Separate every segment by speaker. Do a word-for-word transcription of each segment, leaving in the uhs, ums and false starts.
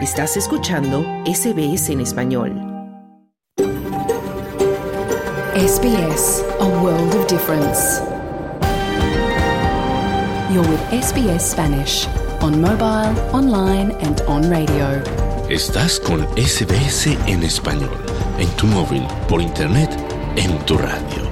Speaker 1: Estás escuchando S B S en español.
Speaker 2: S B S, a world of difference. You're with S B S Spanish, on mobile, online and on radio.
Speaker 3: Estás con S B S en español, en tu móvil, por internet, en tu radio.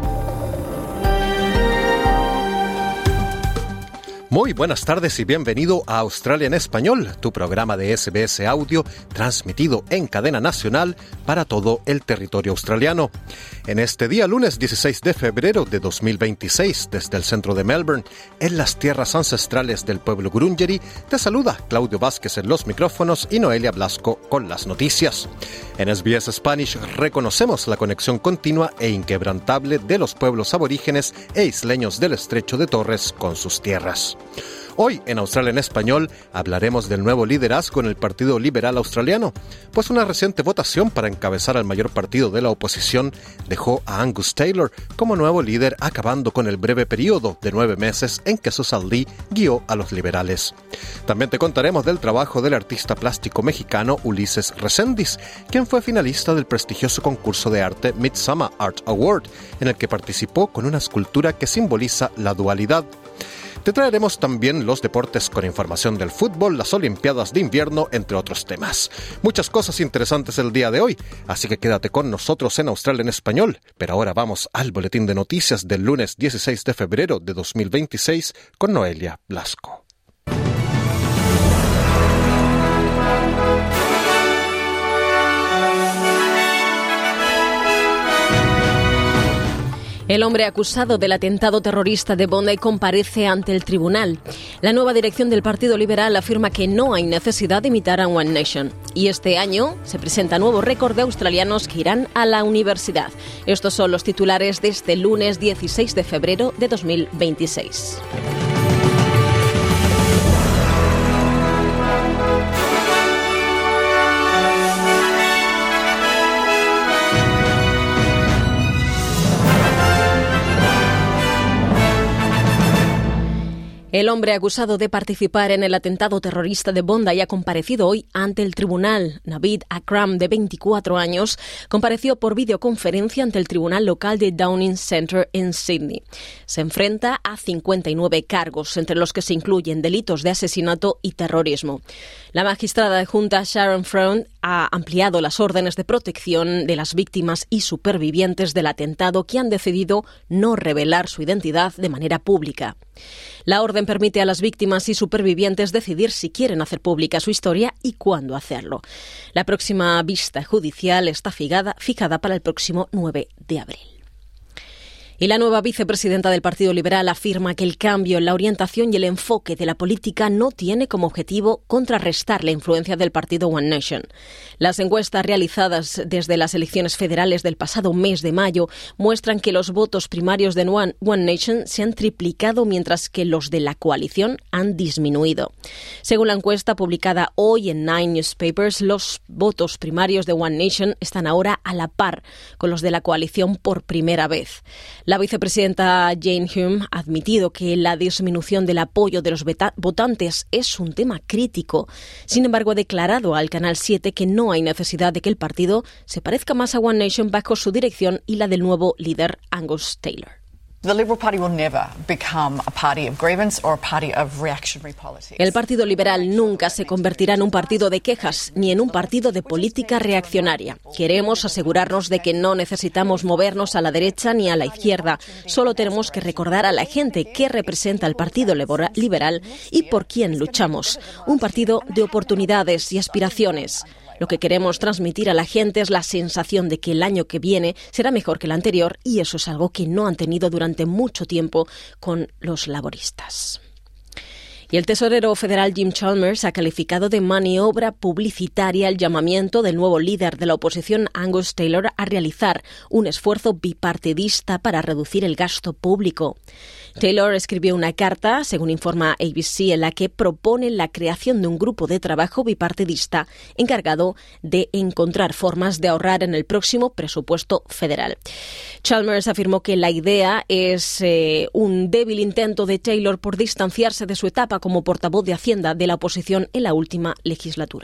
Speaker 4: Muy buenas tardes y bienvenido a Australia en Español, tu programa de S B S Audio transmitido en cadena nacional para todo el territorio australiano. En este día, lunes dieciséis de febrero de dos mil veintiséis, desde el centro de Melbourne, en las tierras ancestrales del pueblo Gurungeri, te saluda Claudio Vázquez en los micrófonos y Noelia Blasco con las noticias. En S B S Spanish reconocemos la conexión continua e inquebrantable de los pueblos aborígenes e isleños del Estrecho de Torres con sus tierras. Hoy, en Australia en Español, hablaremos del nuevo liderazgo en el Partido Liberal Australiano, pues una reciente votación para encabezar al mayor partido de la oposición dejó a Angus Taylor como nuevo líder, acabando con el breve periodo de nueve meses en que Susan Lee guió a los liberales. También te contaremos del trabajo del artista plástico mexicano Ulises Reséndiz, quien fue finalista del prestigioso concurso de arte Midsummer Art Award, en el que participó con una escultura que simboliza la dualidad. Te traeremos también los deportes con información del fútbol, las Olimpiadas de invierno, entre otros temas. Muchas cosas interesantes el día de hoy, así que quédate con nosotros en Australia en Español. Pero ahora vamos al boletín de noticias del lunes dieciséis de febrero de dos mil veintiséis con Noelia Blasco.
Speaker 5: El hombre acusado del atentado terrorista de Bondi comparece ante el tribunal. La nueva dirección del Partido Liberal afirma que no hay necesidad de imitar a One Nation. Y este año se presenta nuevo récord de australianos que irán a la universidad. Estos son los titulares de este lunes dieciséis de febrero de dos mil veintiséis. El hombre acusado de participar en el atentado terrorista de Bondi ha comparecido hoy ante el tribunal. Navid Akram, de veinticuatro años, compareció por videoconferencia ante el tribunal local de Downing Centre en Sydney. Se enfrenta a cincuenta y nueve cargos, entre los que se incluyen delitos de asesinato y terrorismo. La magistrada adjunta Sharon Freund ha ampliado las órdenes de protección de las víctimas y supervivientes del atentado que han decidido no revelar su identidad de manera pública. La orden permite a las víctimas y supervivientes decidir si quieren hacer pública su historia y cuándo hacerlo. La próxima vista judicial está fijada, fijada para el próximo nueve de abril. Y la nueva vicepresidenta del Partido Liberal afirma que el cambio en la orientación y el enfoque de la política no tiene como objetivo contrarrestar la influencia del partido One Nation. Las encuestas realizadas desde las elecciones federales del pasado mes de mayo muestran que los votos primarios de One, One Nation se han triplicado, mientras que los de la coalición han disminuido. Según la encuesta publicada hoy en Nine Newspapers, los votos primarios de One Nation están ahora a la par con los de la coalición por primera vez. La vicepresidenta Jane Hume ha admitido que la disminución del apoyo de los votantes es un tema crítico. Sin embargo, ha declarado al Canal siete que no hay necesidad de que el partido se parezca más a One Nation bajo su dirección y la del nuevo líder Angus Taylor.
Speaker 6: The Liberal Party will never become a party of grievance or a party of reactionary politics.
Speaker 5: El Partido Liberal nunca se convertirá en un partido de quejas ni en un partido de política reaccionaria. Queremos asegurarnos de que no necesitamos movernos a la derecha ni a la izquierda. Solo tenemos que recordar a la gente qué representa el Partido Liberal y por quién luchamos. Un partido de oportunidades y aspiraciones. Lo que queremos transmitir a la gente es la sensación de que el año que viene será mejor que el anterior, y eso es algo que no han tenido durante mucho tiempo con los laboristas. Y el tesorero federal Jim Chalmers ha calificado de maniobra publicitaria el llamamiento del nuevo líder de la oposición Angus Taylor a realizar un esfuerzo bipartidista para reducir el gasto público. Taylor escribió una carta, según informa A B C, en la que propone la creación de un grupo de trabajo bipartidista encargado de encontrar formas de ahorrar en el próximo presupuesto federal. Chalmers afirmó que la idea es eh, un débil intento de Taylor por distanciarse de su etapa como portavoz de Hacienda de la oposición en la última legislatura.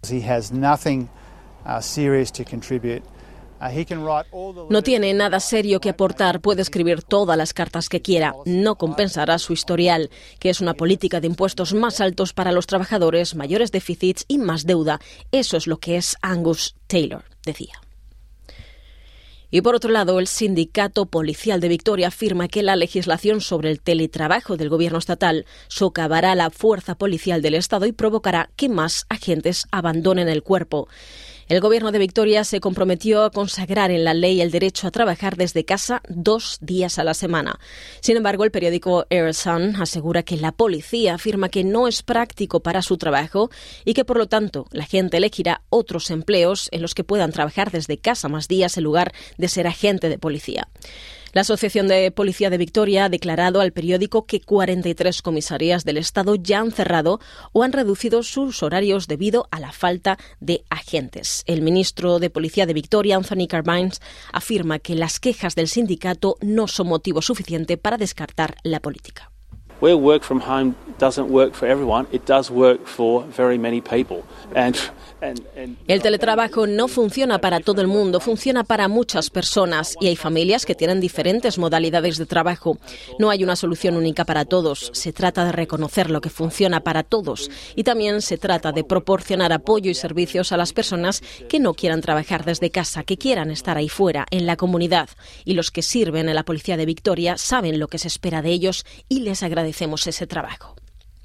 Speaker 7: He has nothing uh, serious to contribute.
Speaker 5: No tiene nada serio que aportar, puede escribir todas las cartas que quiera. No compensará su historial, que es una política de impuestos más altos para los trabajadores, mayores déficits y más deuda. Eso es lo que es Angus Taylor, decía. Y por otro lado, el Sindicato Policial de Victoria afirma que la legislación sobre el teletrabajo del gobierno estatal socavará la fuerza policial del Estado y provocará que más agentes abandonen el cuerpo. El Gobierno de Victoria se comprometió a consagrar en la ley el derecho a trabajar desde casa dos días a la semana. Sin embargo, el periódico Air Sun asegura que la policía afirma que no es práctico para su trabajo y que, por lo tanto, la gente elegirá otros empleos en los que puedan trabajar desde casa más días en lugar de ser agente de policía. La Asociación de Policía de Victoria ha declarado al periódico que cuarenta y tres comisarías del Estado ya han cerrado o han reducido sus horarios debido a la falta de agentes. El ministro de Policía de Victoria, Anthony Carbines, afirma que las quejas del sindicato no son motivo suficiente para descartar la política.
Speaker 8: Where work from home doesn't work for everyone, it does work for very many people. And
Speaker 5: El teletrabajo no funciona para todo el mundo, funciona para muchas personas y hay familias que tienen diferentes modalidades de trabajo. No hay una solución única para todos. Se trata de reconocer lo que funciona para todos y también se trata de proporcionar apoyo y servicios a las personas que no quieran trabajar desde casa, que quieran estar ahí fuera, en la comunidad. Y los que sirven en la Policía de Victoria saben lo que se espera de ellos y les agradecemos ese trabajo.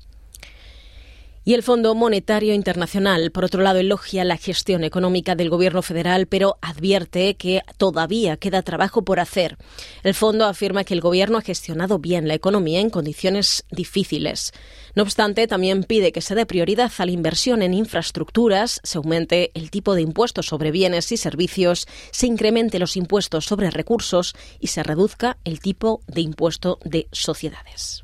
Speaker 5: Y el Fondo Monetario Internacional, por otro lado, elogia la gestión económica del Gobierno federal, pero advierte que todavía queda trabajo por hacer. El fondo afirma que el Gobierno ha gestionado bien la economía en condiciones difíciles. No obstante, también pide que se dé prioridad a la inversión en infraestructuras, se aumente el tipo de impuestos sobre bienes y servicios, se incremente los impuestos sobre recursos y se reduzca el tipo de impuesto de sociedades.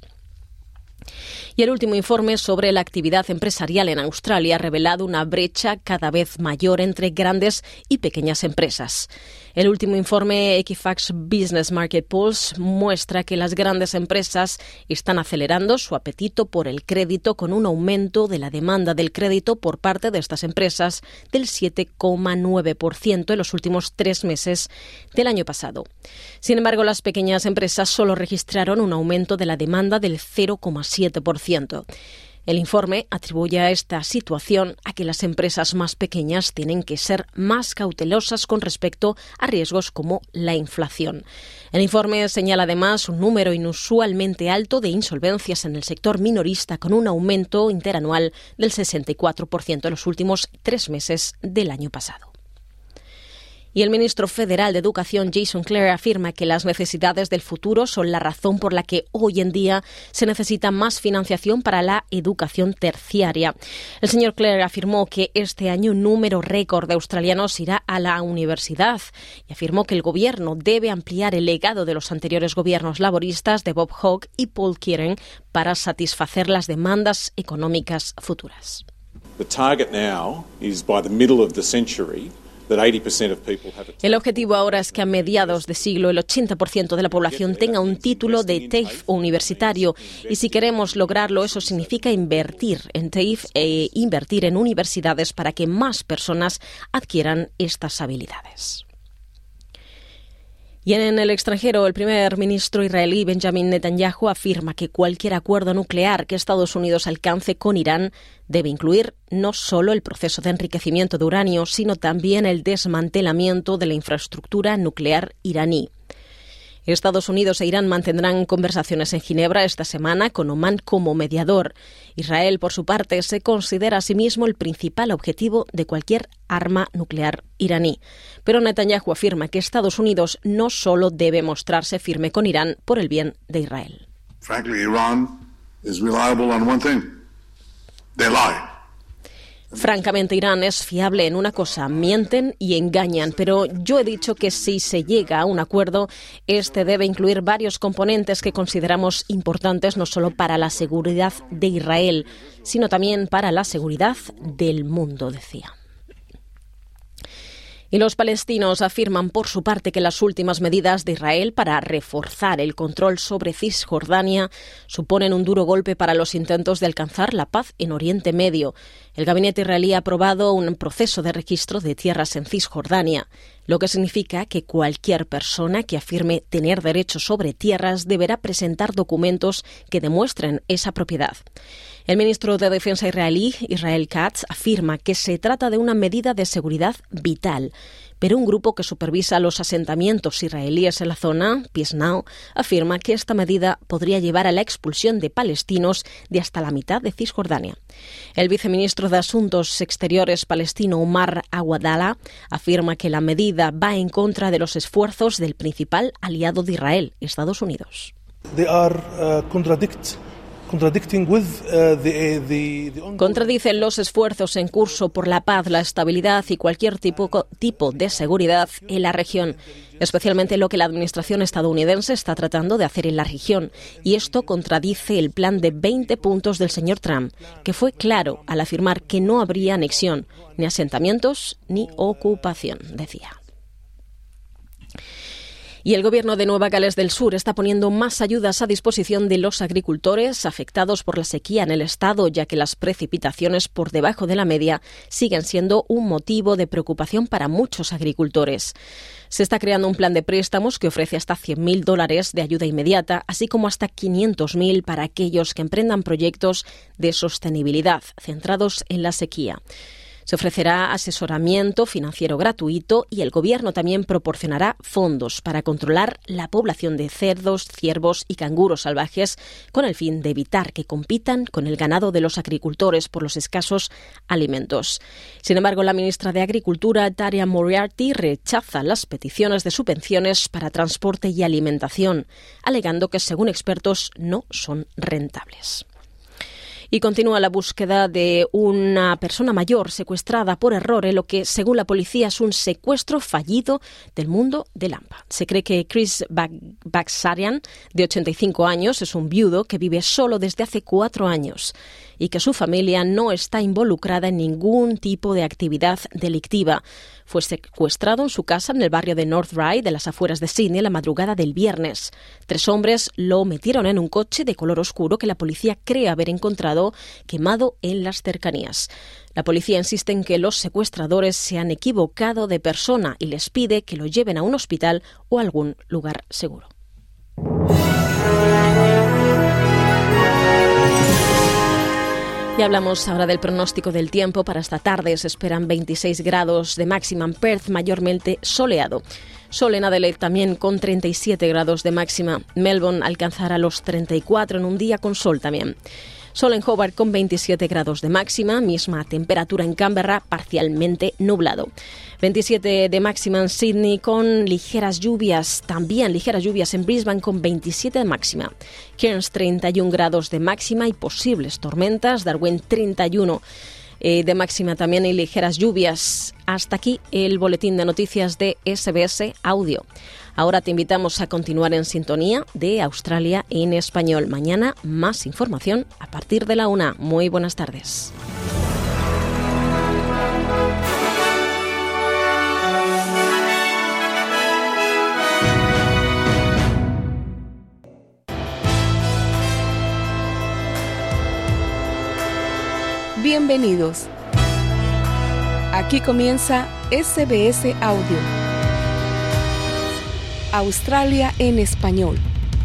Speaker 5: Y el último informe sobre la actividad empresarial en Australia ha revelado una brecha cada vez mayor entre grandes y pequeñas empresas. El último informe Equifax Business Market Pulse muestra que las grandes empresas están acelerando su apetito por el crédito con un aumento de la demanda del crédito por parte de estas empresas del siete coma nueve por ciento en los últimos tres meses del año pasado. Sin embargo, las pequeñas empresas solo registraron un aumento de la demanda del cero coma siete por ciento. El informe atribuye a esta situación a que las empresas más pequeñas tienen que ser más cautelosas con respecto a riesgos como la inflación. El informe señala además un número inusualmente alto de insolvencias en el sector minorista, con un aumento interanual del sesenta y cuatro por ciento en los últimos tres meses del año pasado. Y el ministro federal de Educación, Jason Clare, afirma que las necesidades del futuro son la razón por la que hoy en día se necesita más financiación para la educación terciaria. El señor Clare afirmó que este año un número récord de australianos irá a la universidad y afirmó que el gobierno debe ampliar el legado de los anteriores gobiernos laboristas de Bob Hawke y Paul Keating para satisfacer las demandas económicas futuras.
Speaker 9: The target now is by the middle of the century.
Speaker 5: El objetivo ahora es que a mediados de siglo el ochenta por ciento de la población tenga un título de TAFE o universitario y si queremos lograrlo eso significa invertir en TAFE e invertir en universidades para que más personas adquieran estas habilidades. Y en el extranjero, el primer ministro israelí Benjamin Netanyahu afirma que cualquier acuerdo nuclear que Estados Unidos alcance con Irán debe incluir no solo el proceso de enriquecimiento de uranio, sino también el desmantelamiento de la infraestructura nuclear iraní. Estados Unidos e Irán mantendrán conversaciones en Ginebra esta semana con Omán como mediador. Israel, por su parte, se considera a sí mismo el principal objetivo de cualquier arma nuclear iraní. Pero Netanyahu afirma que Estados Unidos no solo debe mostrarse firme con Irán por el bien de Israel.
Speaker 10: Frankly, Iran is reliable on one thing. They lie.
Speaker 5: Francamente, Irán es fiable en una cosa, mienten y engañan, pero yo he dicho que si se llega a un acuerdo, este debe incluir varios componentes que consideramos importantes no solo para la seguridad de Israel, sino también para la seguridad del mundo, decía. Y los palestinos afirman por su parte que las últimas medidas de Israel para reforzar el control sobre Cisjordania suponen un duro golpe para los intentos de alcanzar la paz en Oriente Medio. El gabinete israelí ha aprobado un proceso de registro de tierras en Cisjordania, lo que significa que cualquier persona que afirme tener derechos sobre tierras deberá presentar documentos que demuestren esa propiedad. El ministro de Defensa israelí, Israel Katz, afirma que se trata de una medida de seguridad vital, pero un grupo que supervisa los asentamientos israelíes en la zona, Peace Now, afirma que esta medida podría llevar a la expulsión de palestinos de hasta la mitad de Cisjordania. El viceministro de Asuntos Exteriores palestino, Omar Awadallah, afirma que la medida va en contra de los esfuerzos del principal aliado de Israel, Estados Unidos.
Speaker 11: They are, uh, contradict.
Speaker 5: Contradicen los esfuerzos en curso por la paz, la estabilidad y cualquier tipo, tipo de seguridad en la región, especialmente lo que la administración estadounidense está tratando de hacer en la región. Y esto contradice el plan de veinte puntos del señor Trump, que fue claro al afirmar que no habría anexión, ni asentamientos, ni ocupación, decía. Y el gobierno de Nueva Gales del Sur está poniendo más ayudas a disposición de los agricultores afectados por la sequía en el estado, ya que las precipitaciones por debajo de la media siguen siendo un motivo de preocupación para muchos agricultores. Se está creando un plan de préstamos que ofrece hasta cien mil dólares de ayuda inmediata, así como hasta quinientos mil para aquellos que emprendan proyectos de sostenibilidad centrados en la sequía. Se ofrecerá asesoramiento financiero gratuito y el gobierno también proporcionará fondos para controlar la población de cerdos, ciervos y canguros salvajes con el fin de evitar que compitan con el ganado de los agricultores por los escasos alimentos. Sin embargo, la ministra de Agricultura, Daria Moriarty, rechaza las peticiones de subvenciones para transporte y alimentación, alegando que, según expertos, no son rentables. Y continúa la búsqueda de una persona mayor secuestrada por error en lo que, según la policía, es un secuestro fallido del mundo del hampa. Se cree que Chris Bagsarian, de ochenta y cinco años, es un viudo que vive solo desde hace cuatro años y que su familia no está involucrada en ningún tipo de actividad delictiva. Fue secuestrado en su casa en el barrio de North Ryde, de las afueras de Sydney, la madrugada del viernes. Tres hombres lo metieron en un coche de color oscuro que la policía cree haber encontrado quemado en las cercanías. La policía insiste en que los secuestradores se han equivocado de persona y les pide que lo lleven a un hospital o a algún lugar seguro. Y hablamos ahora del pronóstico del tiempo. Para esta tarde se esperan veintiséis grados de máxima en Perth, mayormente soleado. Sol en Adelaide también con treinta y siete grados de máxima. Melbourne alcanzará los treinta y cuatro en un día con sol también. Sol en Hobart con veintisiete grados de máxima, misma temperatura en Canberra, parcialmente nublado. veintisiete de máxima en Sydney con ligeras lluvias, también ligeras lluvias en Brisbane con veintisiete de máxima. Cairns treinta y uno grados de máxima y posibles tormentas, Darwin treinta y uno eh, de máxima también y ligeras lluvias. Hasta aquí el boletín de noticias de S B S Audio. Ahora te invitamos a continuar en sintonía de Australia en español. Mañana más información a partir de la una. Muy buenas tardes.
Speaker 12: Bienvenidos. Aquí comienza S B S Audio. Australia en español.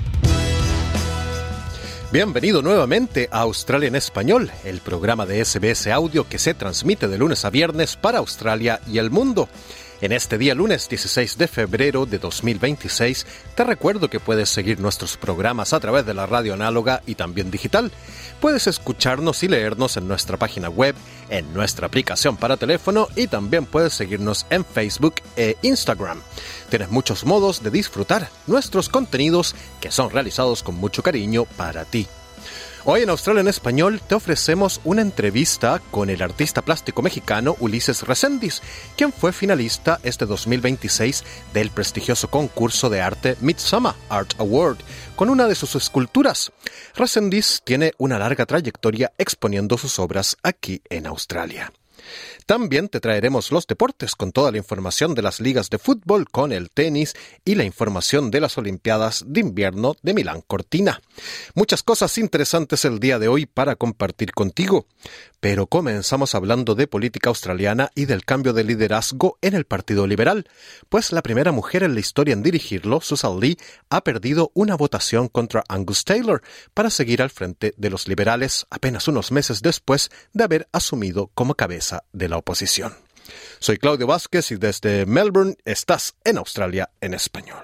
Speaker 4: Bienvenido nuevamente a Australia en español, el programa de S B S Audio que se transmite de lunes a viernes para Australia y el mundo. En este día lunes dieciséis de febrero de dos mil veintiséis, te recuerdo que puedes seguir nuestros programas a través de la radio análoga y también digital. Puedes escucharnos y leernos en nuestra página web, en nuestra aplicación para teléfono y también puedes seguirnos en Facebook e Instagram. Tienes muchos modos de disfrutar nuestros contenidos que son realizados con mucho cariño para ti. Hoy en Australia en español te ofrecemos una entrevista con el artista plástico mexicano Ulises Reséndiz, quien fue finalista este dos mil veintiséis del prestigioso concurso de arte Midsummer Art Award con una de sus esculturas. Reséndiz tiene una larga trayectoria exponiendo sus obras aquí en Australia. También te traeremos los deportes con toda la información de las ligas de fútbol, con el tenis y la información de las Olimpiadas de Invierno de Milán Cortina. Muchas cosas interesantes el día de hoy para compartir contigo. Pero comenzamos hablando de política australiana y del cambio de liderazgo en el Partido Liberal, pues la primera mujer en la historia en dirigirlo, Susan Lee, ha perdido una votación contra Angus Taylor para seguir al frente de los liberales apenas unos meses después de haber asumido como cabeza de la oposición. Soy Claudio Vázquez y desde Melbourne estás en Australia en Español.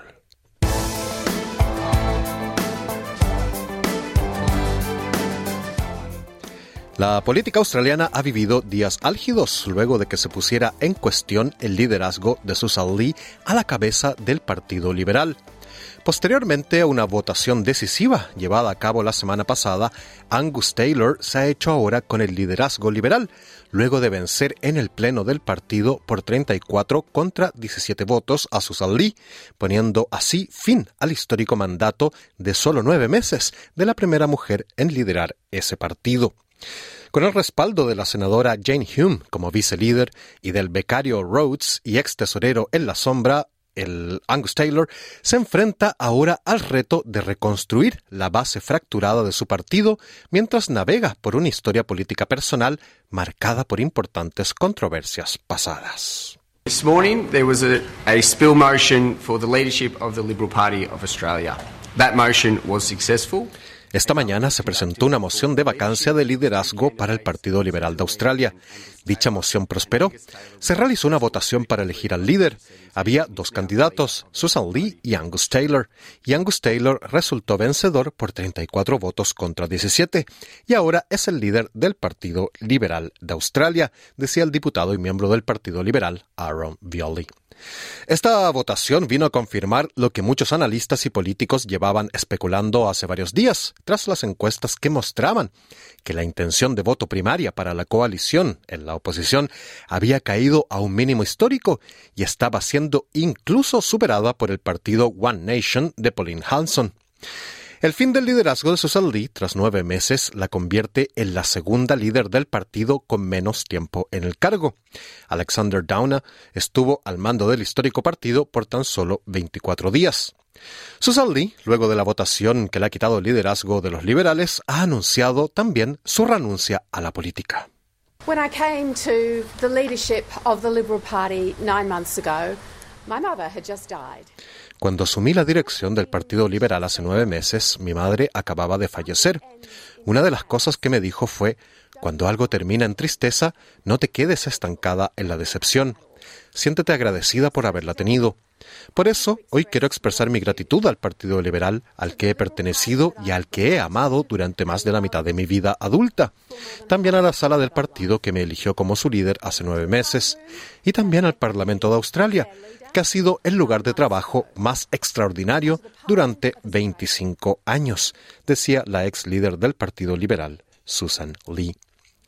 Speaker 4: La política australiana ha vivido días álgidos luego de que se pusiera en cuestión el liderazgo de Susan Lee a la cabeza del Partido Liberal. Posteriormente a una votación decisiva llevada a cabo la semana pasada, Angus Taylor se ha hecho ahora con el liderazgo liberal, luego de vencer en el pleno del partido por treinta y cuatro contra diecisiete votos a Susan Lee, poniendo así fin al histórico mandato de solo nueve meses de la primera mujer en liderar ese partido. Con el respaldo de la senadora Jane Hume como vicelíder y del becario Rhodes y ex tesorero en la sombra, el Angus Taylor se enfrenta ahora al reto de reconstruir la base fracturada de su partido mientras navega por una historia política personal marcada por importantes controversias pasadas.
Speaker 13: This morning there was a, a spill motion for the leadership of the Liberal Party of Australia. That motion was successful.
Speaker 4: Esta mañana se presentó una moción de vacancia de liderazgo para el Partido Liberal de Australia. Dicha moción prosperó. Se realizó una votación para elegir al líder. Había dos candidatos, Susan Lee y Angus Taylor, y Angus Taylor resultó vencedor por treinta y cuatro votos contra diecisiete, y ahora es el líder del Partido Liberal de Australia, decía el diputado y miembro del Partido Liberal, Aaron Violi. Esta votación vino a confirmar lo que muchos analistas y políticos llevaban especulando hace varios días, tras las encuestas que mostraban que la intención de voto primaria para la coalición en la oposición había caído a un mínimo histórico y estaba siendo incluso superada por el partido One Nation de Pauline Hanson. El fin del liderazgo de Susan Lee, tras nueve meses, la convierte en la segunda líder del partido con menos tiempo en el cargo. Alexander Downer estuvo al mando del histórico partido por tan solo veinticuatro días. Susan Lee, luego de la votación que le ha quitado el liderazgo de los liberales, ha anunciado también su renuncia a la política.
Speaker 14: When I came to the leadership of the Liberal Party nine months ago, my mother had just died.
Speaker 4: Cuando asumí la dirección del Partido Liberal hace nueve meses, mi madre acababa de fallecer. Una de las cosas que me dijo fue: cuando algo termina en tristeza, no te quedes estancada en la decepción. Siéntete agradecida por haberla tenido. Por eso, hoy quiero expresar mi gratitud al Partido Liberal, al que he pertenecido y al que he amado durante más de la mitad de mi vida adulta. También a la sala del partido que me eligió como su líder hace nueve meses. Y también al Parlamento de Australia, que ha sido el lugar de trabajo más extraordinario durante veinticinco años, decía la ex líder del Partido Liberal, Susan Lee.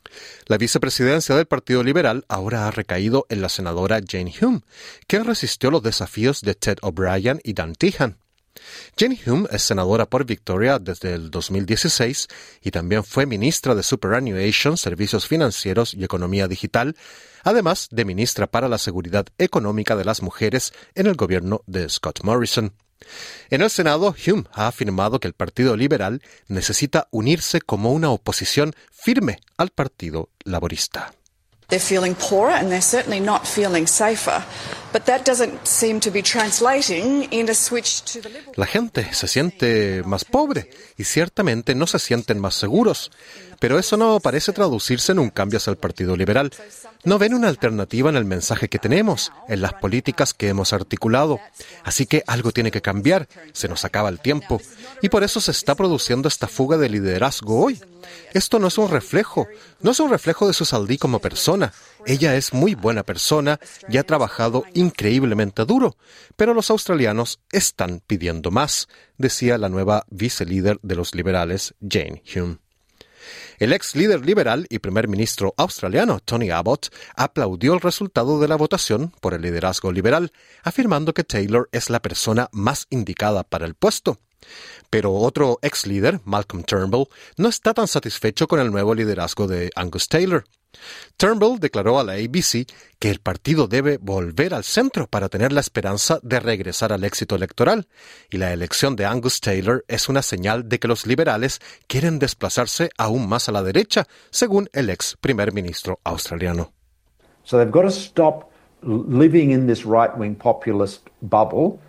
Speaker 4: La vicepresidencia del Partido Liberal ahora ha recaído en la senadora Jane Hume, quien resistió los desafíos de Ted O'Brien y Dan Tehan. Jane Hume es senadora por Victoria desde el dos mil dieciséis y también fue ministra de Superannuation, Servicios Financieros y Economía Digital, además de ministra para la Seguridad Económica de las Mujeres en el gobierno de Scott Morrison. En el Senado, Hume ha afirmado que el Partido Liberal necesita unirse como una oposición firme al Partido Laborista.
Speaker 6: They're feeling poorer and they're certainly not feeling safer, but that doesn't seem to be translating in a switch to the Liberal.
Speaker 4: La gente se siente más pobre y ciertamente no se sienten más seguros, pero eso no parece traducirse en un cambio hacia el Partido Liberal. No ven una alternativa en el mensaje que tenemos, en las políticas que hemos articulado. Así que algo tiene que cambiar, se nos acaba el tiempo, y por eso se está produciendo esta fuga de liderazgo hoy. Esto no es un reflejo, no es un reflejo de Susan Lee como persona. Ella es muy buena persona y ha trabajado increíblemente duro, pero los australianos están pidiendo más, decía la nueva vicelíder de los liberales, Jane Hume. El ex líder liberal y primer ministro australiano, Tony Abbott, aplaudió el resultado de la votación por el liderazgo liberal, afirmando que Taylor es la persona más indicada para el puesto. Pero otro ex líder, Malcolm Turnbull, no está tan satisfecho con el nuevo liderazgo de Angus Taylor. Turnbull declaró a la A B C que el partido debe volver al centro para tener la esperanza de regresar al éxito electoral, y la elección de Angus Taylor es una señal de que los liberales quieren desplazarse aún más a la derecha, según el ex primer ministro australiano.
Speaker 15: So they've got to stop living in this right-wing populist bubble.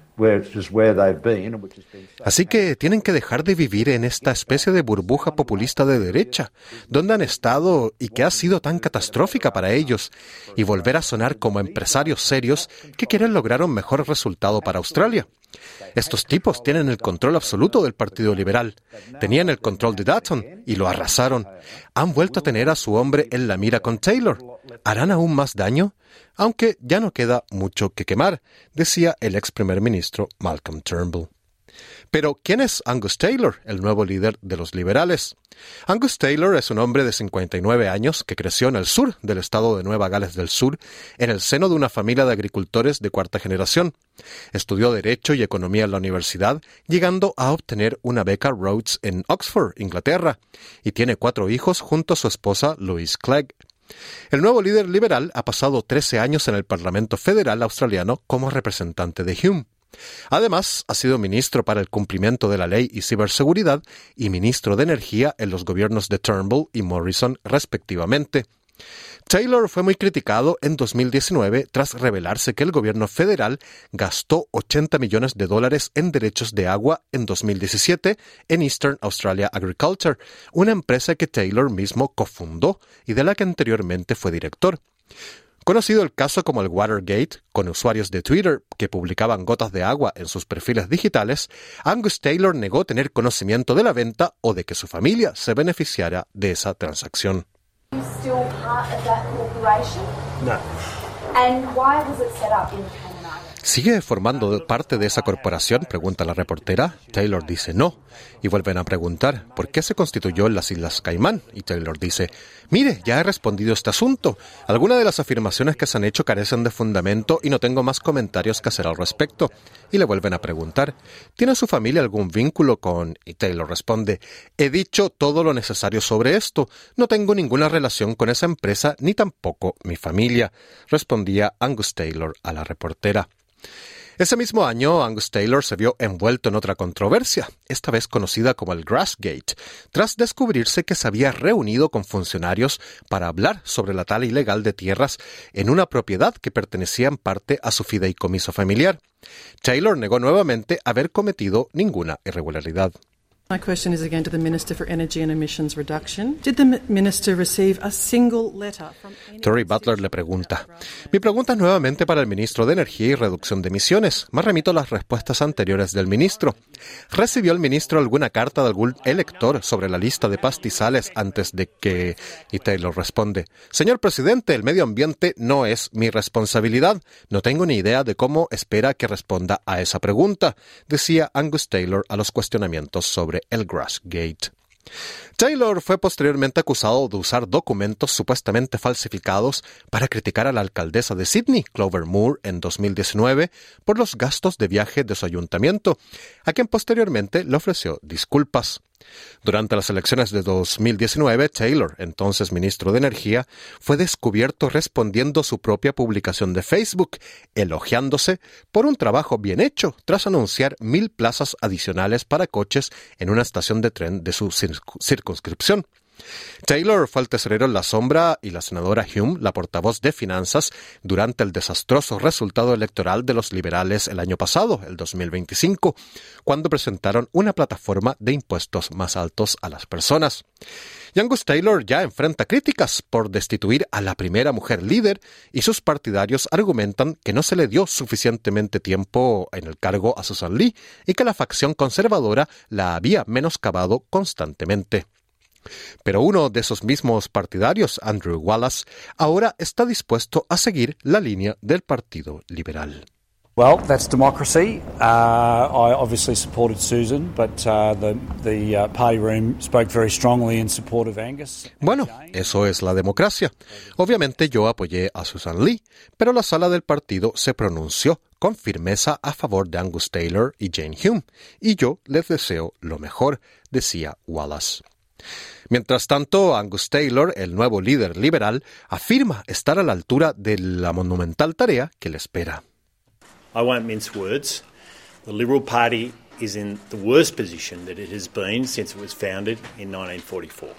Speaker 4: Así que tienen que dejar de vivir en esta especie de burbuja populista de derecha, donde han estado y que ha sido tan catastrófica para ellos, y volver a sonar como empresarios serios que quieren lograr un mejor resultado para Australia. Estos tipos tienen el control absoluto del Partido Liberal. Tenían el control de Dutton y lo arrasaron. Han vuelto a tener a su hombre en la mira con Taylor. ¿Harán aún más daño? Aunque ya no queda mucho que quemar, decía el ex primer ministro Malcolm Turnbull. Pero, ¿quién es Angus Taylor, el nuevo líder de los liberales? Angus Taylor es un hombre de cincuenta y nueve años que creció en el sur del estado de Nueva Gales del Sur, en el seno de una familia de agricultores de cuarta generación. Estudió Derecho y Economía en la universidad, llegando a obtener una beca Rhodes en Oxford, Inglaterra, y tiene cuatro hijos junto a su esposa Louise Clegg. El nuevo líder liberal ha pasado trece años en el Parlamento Federal australiano como representante de Hume. Además, ha sido ministro para el cumplimiento de la ley y ciberseguridad y ministro de Energía en los gobiernos de Turnbull y Morrison, respectivamente. Taylor fue muy criticado en dos mil diecinueve tras revelarse que el gobierno federal gastó ochenta millones de dólares en derechos de agua en dos mil diecisiete en Eastern Australia Agriculture, una empresa que Taylor mismo cofundó y de la que anteriormente fue director. Conocido el caso como el Watergate, con usuarios de Twitter que publicaban gotas de agua en sus perfiles digitales, Angus Taylor negó tener conocimiento de la venta o de que su familia se beneficiara de esa transacción.
Speaker 16: Are you still part of that corporation?
Speaker 11: No.
Speaker 16: And why was it set up in the Cayman Islands?
Speaker 4: ¿Sigue formando parte de esa corporación?, pregunta la reportera. Taylor dice no. Y vuelven a preguntar, ¿por qué se constituyó en las Islas Caimán? Y Taylor dice, mire, ya he respondido este asunto. Algunas de las afirmaciones que se han hecho carecen de fundamento y no tengo más comentarios que hacer al respecto. Y le vuelven a preguntar, ¿tiene su familia algún vínculo con...? Y Taylor responde, he dicho todo lo necesario sobre esto. No tengo ninguna relación con esa empresa ni tampoco mi familia, respondía Angus Taylor a la reportera. Ese mismo año, Angus Taylor se vio envuelto en otra controversia, esta vez conocida como el Grassgate, tras descubrirse que se había reunido con funcionarios para hablar sobre la tala ilegal de tierras en una propiedad que pertenecía en parte a su fideicomiso familiar. Taylor negó nuevamente haber cometido ninguna irregularidad.
Speaker 17: My question is again to the Minister for Energy and Emissions Reduction. Did the Minister receive a single letter from any...
Speaker 4: Terry Butler le pregunta. Mi pregunta es nuevamente para el Ministro de Energía y Reducción de Emisiones. Me remito a las respuestas anteriores del ministro. ¿Recibió el ministro alguna carta de algún elector sobre la lista de pastizales antes de que...? Y Taylor responde, señor presidente, el medio ambiente no es mi responsabilidad. No tengo ni idea de cómo espera que responda a esa pregunta, decía Angus Taylor a los cuestionamientos sobre el Grassgate. Taylor fue posteriormente acusado de usar documentos supuestamente falsificados para criticar a la alcaldesa de Sydney, Clover Moore, en dos mil diecinueve por los gastos de viaje de su ayuntamiento, a quien posteriormente le ofreció disculpas. Durante las elecciones de dos mil diecinueve, Taylor, entonces ministro de Energía, fue descubierto respondiendo a su propia publicación de Facebook, elogiándose por un trabajo bien hecho tras anunciar mil plazas adicionales para coches en una estación de tren de su circunscripción. Taylor fue el tesorero en la sombra y la senadora Hume, la portavoz de finanzas, durante el desastroso resultado electoral de los liberales el año pasado, el dos mil veinticinco, cuando presentaron una plataforma de impuestos más altos a las personas. Y Angus Taylor ya enfrenta críticas por destituir a la primera mujer líder y sus partidarios argumentan que no se le dio suficientemente tiempo en el cargo a Susan Lee y que la facción conservadora la había menoscabado constantemente. Pero uno de esos mismos partidarios, Andrew Wallace, ahora está dispuesto a seguir la línea del Partido Liberal.
Speaker 18: Well, that's democracy. Uh, I obviously supported Susan, but uh, the, the uh, party room spoke very strongly in support of Angus.
Speaker 4: Bueno, eso es la democracia. Obviamente yo apoyé a Susan Lee, pero la sala del partido se pronunció con firmeza a favor de Angus Taylor y Jane Hume, y yo les deseo lo mejor, decía Wallace. Mientras tanto, Angus Taylor, el nuevo líder liberal, afirma estar a la altura de la monumental tarea que le espera.
Speaker 19: I won't mince words. The Liberal Party is in the worst position that it has been since it was founded in nineteen forty-four.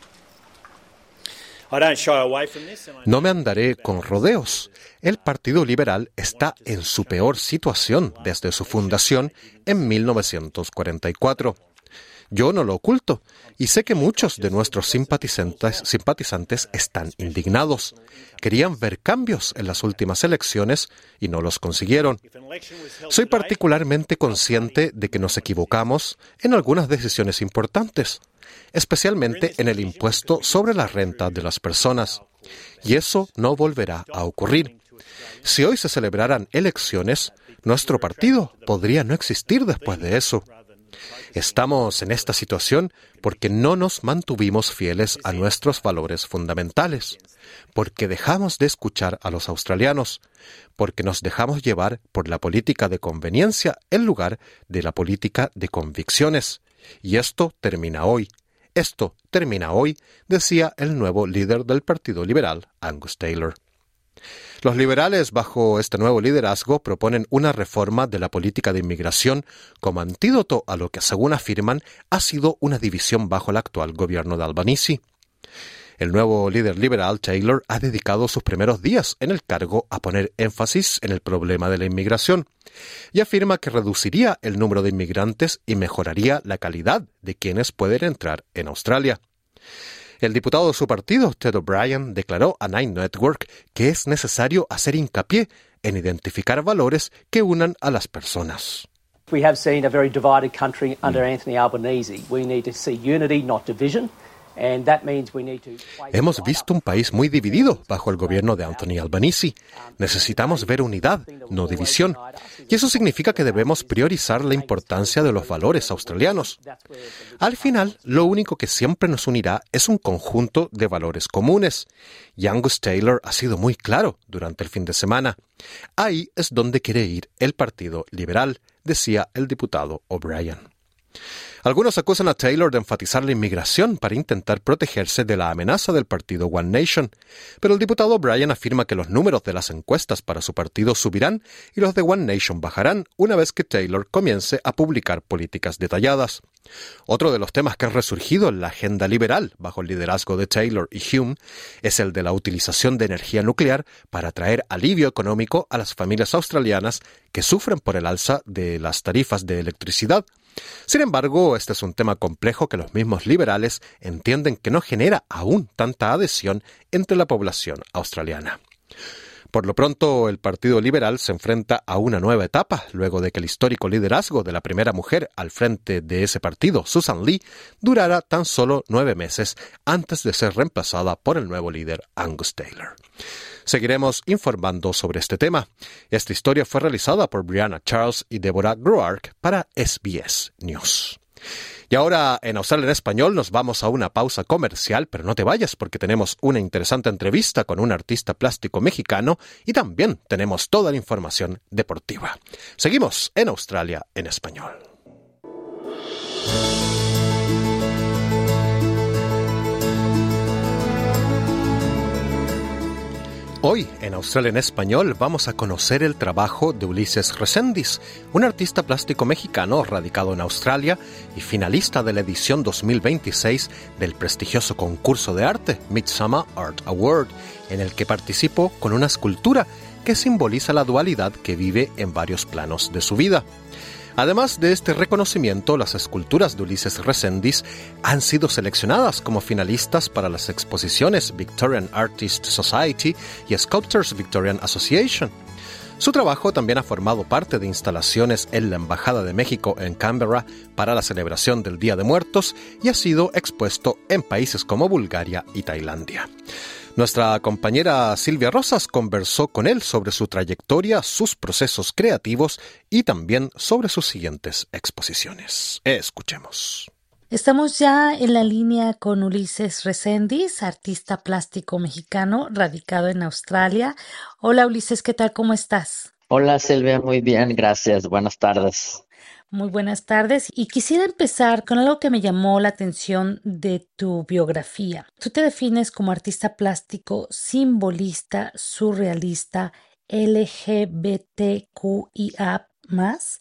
Speaker 4: No me andaré con rodeos. El Partido Liberal está en su peor situación desde su fundación en mil novecientos cuarenta y cuatro. Yo no lo oculto, y sé que muchos de nuestros simpatizantes, simpatizantes están indignados. Querían ver cambios en las últimas elecciones y no los consiguieron. Soy particularmente consciente de que nos equivocamos en algunas decisiones importantes, especialmente en el impuesto sobre la renta de las personas, y eso no volverá a ocurrir. Si hoy se celebraran elecciones, nuestro partido podría no existir después de eso. Estamos en esta situación porque no nos mantuvimos fieles a nuestros valores fundamentales, porque dejamos de escuchar a los australianos, porque nos dejamos llevar por la política de conveniencia en lugar de la política de convicciones. Y esto termina hoy. Esto termina hoy, decía el nuevo líder del Partido Liberal, Angus Taylor. Los liberales, bajo este nuevo liderazgo, proponen una reforma de la política de inmigración como antídoto a lo que, según afirman, ha sido una división bajo el actual gobierno de Albanese. El nuevo líder liberal, Taylor, ha dedicado sus primeros días en el cargo a poner énfasis en el problema de la inmigración y afirma que reduciría el número de inmigrantes y mejoraría la calidad de quienes pueden entrar en Australia. El diputado de su partido, Ted O'Brien, declaró a Nine Network que es necesario hacer hincapié en identificar valores que unan a las personas.
Speaker 20: We have seen a very divided country under Anthony Albanese. We need to see unity, not division.
Speaker 4: Hemos visto un país muy dividido bajo el gobierno de Anthony Albanese. Necesitamos ver unidad, no división. Y eso significa que debemos priorizar la importancia de los valores australianos. Al final, lo único que siempre nos unirá es un conjunto de valores comunes. Y Angus Taylor ha sido muy claro durante el fin de semana. Ahí es donde quiere ir el Partido Liberal, decía el diputado O'Brien. Algunos acusan a Taylor de enfatizar la inmigración para intentar protegerse de la amenaza del partido One Nation, pero el diputado O'Brien afirma que los números de las encuestas para su partido subirán y los de One Nation bajarán una vez que Taylor comience a publicar políticas detalladas. Otro de los temas que han resurgido en la agenda liberal bajo el liderazgo de Taylor y Hume es el de la utilización de energía nuclear para traer alivio económico a las familias australianas que sufren por el alza de las tarifas de electricidad. Sin embargo, este es un tema complejo que los mismos liberales entienden que no genera aún tanta adhesión entre la población australiana. Por lo pronto, el Partido Liberal se enfrenta a una nueva etapa, luego de que el histórico liderazgo de la primera mujer al frente de ese partido, Susan Lee, durara tan solo nueve meses antes de ser reemplazada por el nuevo líder, Angus Taylor. Seguiremos informando sobre este tema. Esta historia fue realizada por Brianna Charles y Deborah Groark para S B S News. Y ahora, en Australia en Español, nos vamos a una pausa comercial, pero no te vayas porque tenemos una interesante entrevista con un artista plástico mexicano y también tenemos toda la información deportiva. Seguimos en Australia en Español. Hoy, en Australia en Español, vamos a conocer el trabajo de Ulises Reséndiz, un artista plástico mexicano radicado en Australia y finalista de la edición dos mil veintiséis del prestigioso concurso de arte Midsummer Art Award, en el que participó con una escultura que simboliza la dualidad que vive en varios planos de su vida. Además de este reconocimiento, las esculturas de Ulises Reséndiz han sido seleccionadas como finalistas para las exposiciones Victorian Artists Society y Sculptors Victorian Association. Su trabajo también ha formado parte de instalaciones en la Embajada de México en Canberra para la celebración del Día de Muertos y ha sido expuesto en países como Bulgaria y Tailandia. Nuestra compañera Silvia Rosas conversó con él sobre su trayectoria, sus procesos creativos y también sobre sus siguientes exposiciones. Escuchemos.
Speaker 21: Estamos ya en la línea con Ulises Reséndiz, artista plástico mexicano radicado en Australia. Hola Ulises, ¿qué tal? ¿Cómo estás?
Speaker 1: Hola Silvia, muy bien, gracias. Buenas tardes.
Speaker 21: Muy buenas tardes y quisiera empezar con algo que me llamó la atención de tu biografía. Tú te defines como artista plástico, simbolista, surrealista, L G B T Q I A más.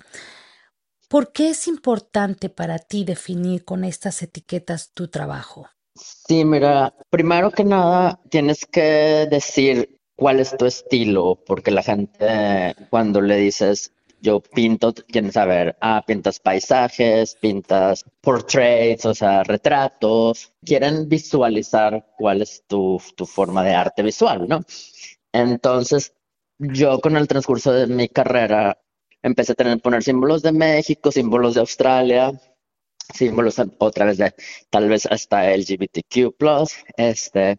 Speaker 21: ¿Por qué es importante para ti definir con estas etiquetas tu trabajo?
Speaker 1: Sí, mira, primero que nada tienes que decir cuál es tu estilo, porque la gente cuando le dices yo pinto, quieren saber, ah, pintas paisajes, pintas portraits, o sea, retratos, quieren visualizar cuál es tu, tu forma de arte visual, ¿no? Entonces, yo con el transcurso de mi carrera empecé a tener, poner símbolos de México, símbolos de Australia, símbolos otra vez de tal vez hasta L G B T Q plus, este,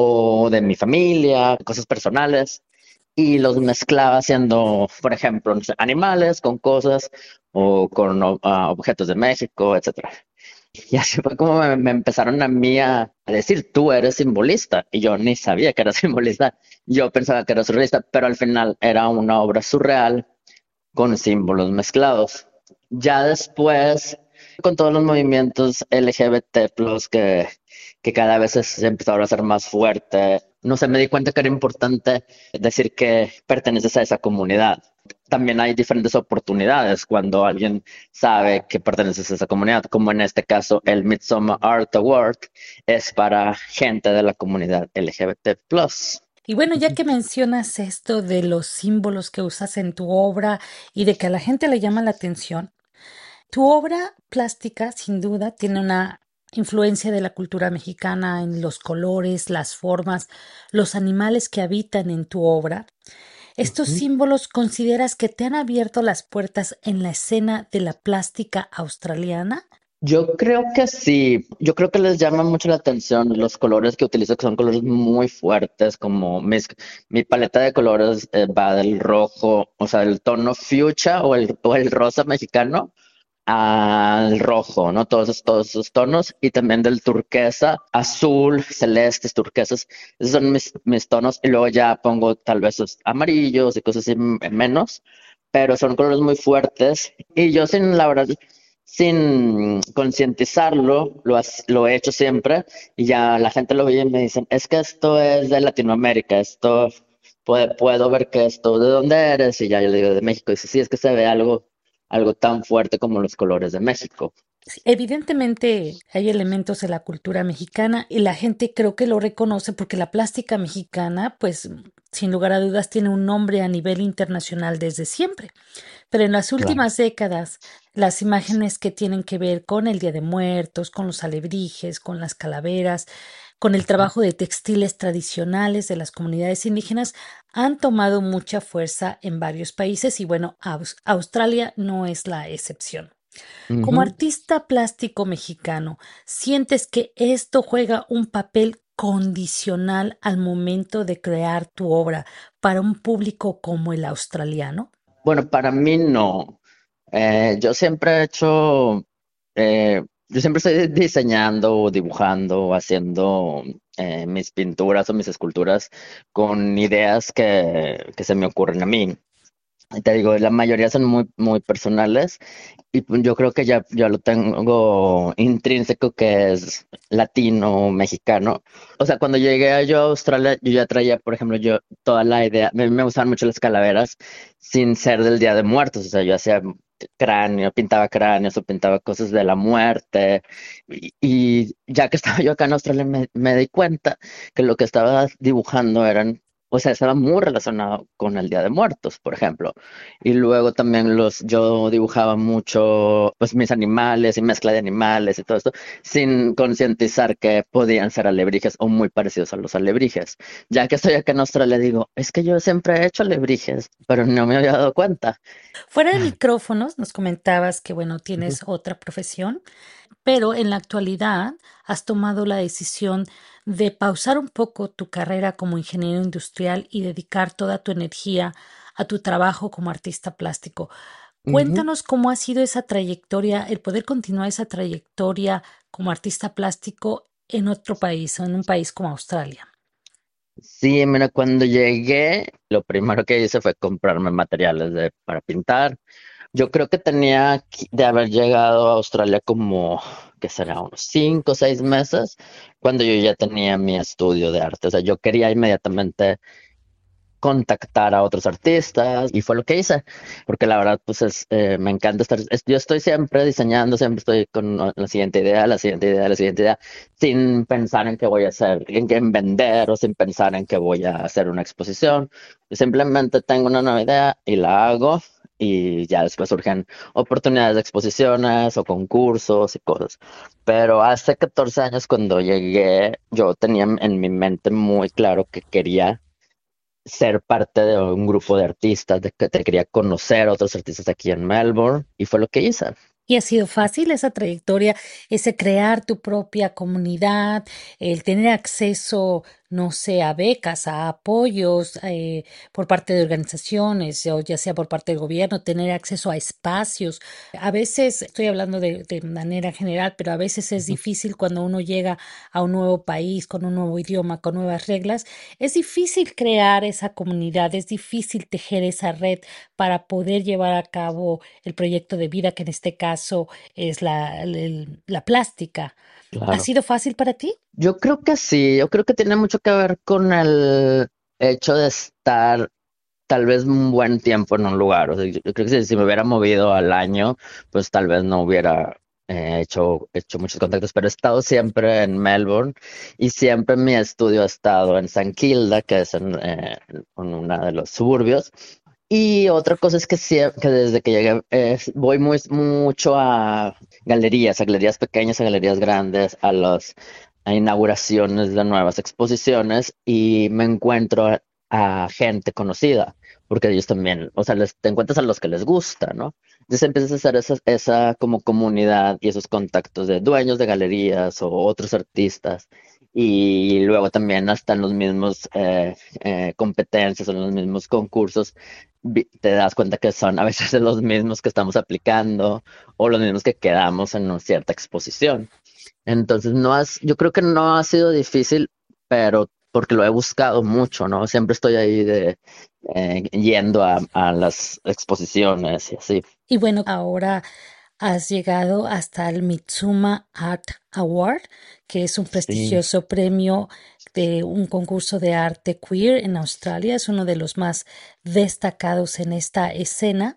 Speaker 1: o de mi familia, cosas personales, y los mezclaba haciendo, por ejemplo, no sé, animales con cosas o con uh, objetos de México, etcétera. Y así fue como me, me empezaron a mí a, a decir, tú eres simbolista, y yo ni sabía que era simbolista, yo pensaba que era surrealista, pero al final era una obra surreal con símbolos mezclados. Ya después, con todos los movimientos L G B T plus que, que cada vez se empezaron a hacer más fuerte, no sé, me di cuenta que era importante decir que perteneces a esa comunidad. También hay diferentes oportunidades cuando alguien sabe que perteneces a esa comunidad, como en este caso el Midsommar Art Award es para gente de la comunidad L G B T plus.
Speaker 21: Y bueno, ya que mencionas esto de los símbolos que usas en tu obra y de que a la gente le llama la atención, tu obra plástica sin duda tiene una influencia de la cultura mexicana en los colores, las formas, los animales que habitan en tu obra. ¿Estos uh-huh. símbolos consideras que te han abierto las puertas en la escena de la plástica australiana?
Speaker 1: Yo creo que sí, yo creo que les llama mucho la atención los colores que utilizo, que son colores muy fuertes, como mis, mi paleta de colores eh, va del rojo, o sea, el tono fuchsia o el, o el rosa mexicano al rojo, ¿no? Todos, todos esos tonos, y también del turquesa, azul, celestes, turquesas, esos son mis, mis tonos, y luego ya pongo tal vez los amarillos y cosas así menos, pero son colores muy fuertes, y yo sin, la verdad, sin concientizarlo, lo, lo he hecho siempre, y ya la gente lo ve y me dicen, es que esto es de Latinoamérica, esto, puedo, puedo ver que esto, ¿de dónde eres? Y ya yo le digo, de México, y dice, sí, es que se ve algo algo tan fuerte como los colores de México.
Speaker 21: Evidentemente hay elementos de la cultura mexicana y la gente creo que lo reconoce porque la plástica mexicana, pues sin lugar a dudas, tiene un nombre a nivel internacional desde siempre. Pero en las últimas claro. décadas, las imágenes que tienen que ver con el Día de Muertos, con los alebrijes, con las calaveras, con el trabajo de textiles tradicionales de las comunidades indígenas, han tomado mucha fuerza en varios países y bueno, Aus- Australia no es la excepción. Uh-huh. Como artista plástico mexicano, ¿sientes que esto juega un papel condicional al momento de crear tu obra para un público como el australiano?
Speaker 1: Bueno, para mí no. Eh, yo siempre he hecho... Eh, Yo siempre estoy diseñando o dibujando o haciendo eh, mis pinturas o mis esculturas con ideas que, que se me ocurren a mí. Te digo, la mayoría son muy, muy personales y yo creo que ya, ya lo tengo intrínseco, que es latino, mexicano. O sea, cuando llegué a yo a Australia, yo ya traía, por ejemplo, yo toda la idea, a mí me gustaban mucho las calaveras sin ser del Día de Muertos. O sea, yo hacía cráneo, pintaba cráneos o pintaba cosas de la muerte. Y, y ya que estaba yo acá en Australia, me, me di cuenta que lo que estaba dibujando eran, o sea, estaba muy relacionado con el Día de Muertos, por ejemplo. Y luego también los, yo dibujaba mucho, pues, mis animales y mezcla de animales y todo esto, sin concientizar que podían ser alebrijes o muy parecidos a los alebrijes. Ya que estoy acá en Australia, digo, es que yo siempre he hecho alebrijes, pero no me había dado cuenta.
Speaker 21: Fuera de micrófonos, nos comentabas que, bueno, tienes uh-huh. otra profesión, pero en la actualidad has tomado la decisión de pausar un poco tu carrera como ingeniero industrial y dedicar toda tu energía a tu trabajo como artista plástico. Cuéntanos uh-huh. cómo ha sido esa trayectoria, el poder continuar esa trayectoria como artista plástico en otro país o en un país como Australia.
Speaker 1: Sí, mira, cuando llegué, lo primero que hice fue comprarme materiales de, para pintar. Yo creo que tenía que- de haber llegado a Australia como, ¿qué será? Unos cinco o seis meses, cuando yo ya tenía mi estudio de arte. O sea, yo quería inmediatamente contactar a otros artistas y fue lo que hice, porque la verdad, pues es, eh, me encanta estar, es- yo estoy siempre diseñando, siempre estoy con la siguiente idea, la siguiente idea, la siguiente idea, sin pensar en qué voy a hacer, en qué en vender o sin pensar en que voy a hacer una exposición. Yo simplemente tengo una nueva idea y la hago y ya después surgen oportunidades de exposiciones o concursos y cosas. Pero hace catorce años cuando llegué, yo tenía en mi mente muy claro que quería ser parte de un grupo de artistas, de que te quería conocer a otros artistas aquí en Melbourne y fue lo que hice.
Speaker 21: ¿Y ha sido fácil esa trayectoria, ese crear tu propia comunidad, el tener acceso, no sé, a becas, a apoyos eh, por parte de organizaciones o ya sea por parte del gobierno, tener acceso a espacios? A veces, estoy hablando de, de manera general, pero a veces es difícil cuando uno llega a un nuevo país, con un nuevo idioma, con nuevas reglas. Es difícil crear esa comunidad, es difícil tejer esa red para poder llevar a cabo el proyecto de vida, que en este caso es la, el- la plástica. ¿Ha
Speaker 1: Claro.
Speaker 21: sido fácil para ti?
Speaker 1: Yo creo que sí, yo creo que tiene mucho que ver con el hecho de estar tal vez un buen tiempo en un lugar. O sea, yo yo creo que si, si me hubiera movido al año, pues tal vez no hubiera eh, hecho, hecho muchos contactos, pero he estado siempre en Melbourne y siempre mi estudio ha estado en San Kilda, que es en, eh, en uno de los suburbios. Y otra cosa es que, sie- que desde que llegué eh, voy muy, mucho a galerías, a galerías pequeñas, a galerías grandes, a las a inauguraciones de nuevas exposiciones y me encuentro a, a gente conocida, porque ellos también, o sea, les, te encuentras a los que les gusta, ¿no? Entonces empiezas a hacer esa, esa como comunidad y esos contactos de dueños de galerías o otros artistas. Y luego también hasta en los mismos eh, eh, competencias o en los mismos concursos vi- te das cuenta que son a veces los mismos que estamos aplicando o los mismos que quedamos en una cierta exposición. Entonces, no has, yo creo que no ha sido difícil, pero porque lo he buscado mucho, ¿no? Siempre estoy ahí de eh, yendo a, a las exposiciones y así.
Speaker 21: Y bueno, ahora has llegado hasta el Mitsuma Art Award, que es un
Speaker 1: Sí,
Speaker 21: prestigioso premio de un concurso de arte queer en Australia. Es uno de los más destacados en esta escena